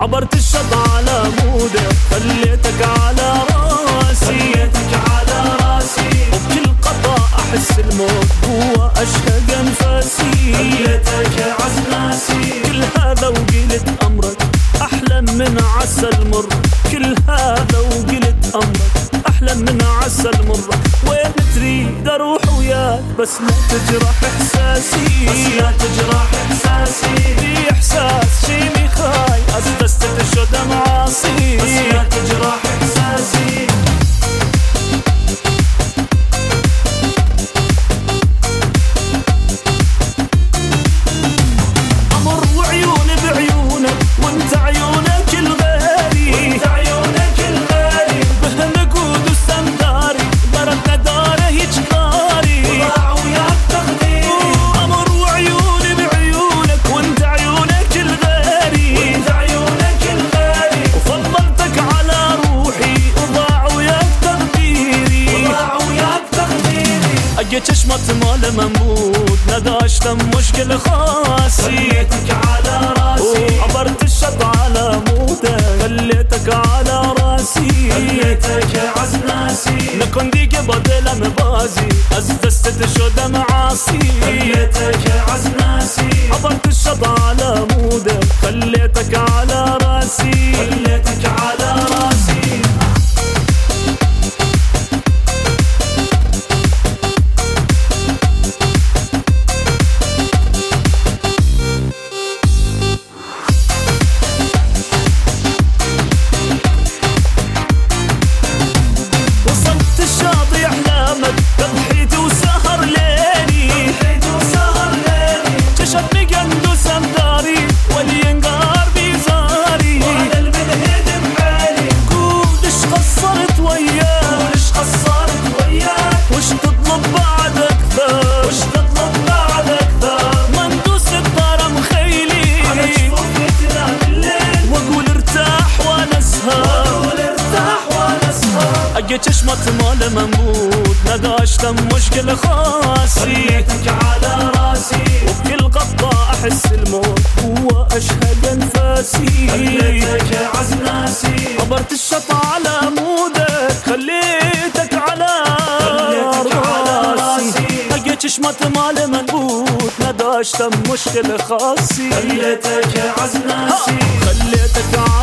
عبرت الشط على موده خليتك على راسي وبكل قطع أحس الموت هو أشهق أنفاسي. خليتك عز ناسي كل هذا وقلت أمرك أحلى من عسل مر. كل هذا وقلت أمرك أحلى من عسل مر. وين تريد أروح وياك بس لا تجرح إحساسي. في إحساس شي مخاي أسدست تشد معاصي بس لا تجرح إحساسي. أمر وعيوني بعيونك وانت عيونك الغالي بهالنقود والسنداري ضربنا داره يجكاري وضاع وياك تقديري. أمر وعيوني بعيونك وانت عيونك الغالي وفضلتك على روحي وضاع وياك تقديري. أجيت شمت مال منبوت نداشت مشكل خاصي. خليتك على راسي عبرت الشط على موده خليتك على راسي. خليتك عز ناسي نكون ديك بدل مبازي أسدست تشد معاصي. خليتك عز ناسي عبرت الشط على موده خليتك على راسي. خليتك على راسي. وصلت الشاطئ أحلامك تضحيت وسهر ليلي جشتني قندوس أمداري والينقار بيزاري. وعلى المنهد بحالي قولش قصرت وياك وش تطلب بعد أكثر مندوس الدار مخيلي على جفوفي تنام الليل واقول ارتاح وانا اسهر. اجيت شمت مال منبوت نداشت مشكل خاصي. خليتك على راسي وبكل قطة احس الموت هو اشهق انفاسي. خليتك عز ناسي عبرت الشط على مودك خليتك على راسي. اجيت شمت مال منبوت نداشت مشكل خاصي. خليتك عز ناسي خليتك على